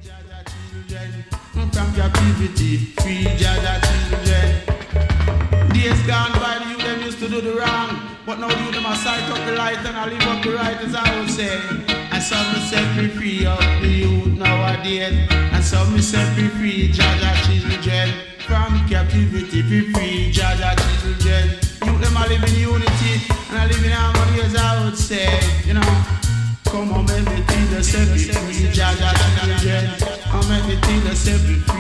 Jaja children, from captivity, free Jaja children. Days gone by, the youth them used to do the wrong, but now the youth them a sight up the light and I live up the right, as I would say. And some me set me free up the youth nowadays, and some me set me free Jaja children, from captivity, free Jaja children. Youth them a live in unity and I live in harmony, as I would say, you know. Come on, everything the set me free, Jaja children. I'm everything the set me free.